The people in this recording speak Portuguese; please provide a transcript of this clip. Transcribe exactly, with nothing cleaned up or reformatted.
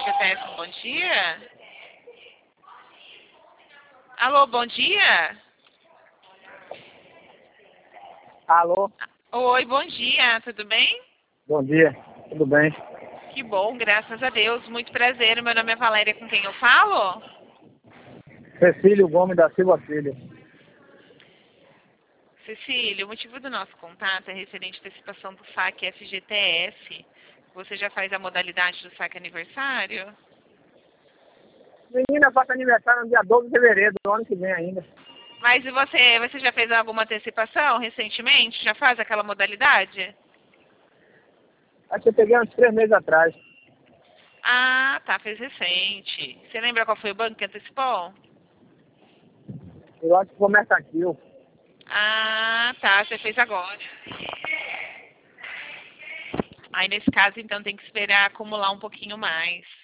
F G T S, bom dia. Alô, bom dia. Alô? Oi, bom dia, tudo bem? Bom dia, tudo bem? Que bom, graças a Deus, muito prazer. Meu nome é Valéria, com quem eu falo? Cecílio Gomes da Silva Filho. Cecília, o motivo do nosso contato é referente à antecipação do saque F G T S. Você já faz a modalidade do saque aniversário? Menina, faço aniversário no dia doze de fevereiro do ano que vem ainda. Mas e você, você já fez alguma antecipação recentemente? Já faz aquela modalidade? Acho que eu peguei uns três meses atrás. Ah, tá, fez recente. Você lembra qual foi o banco que antecipou? Eu acho que começa aqui. Eu... Ah, tá, você fez agora. Aí nesse caso, então, tem que esperar acumular um pouquinho mais.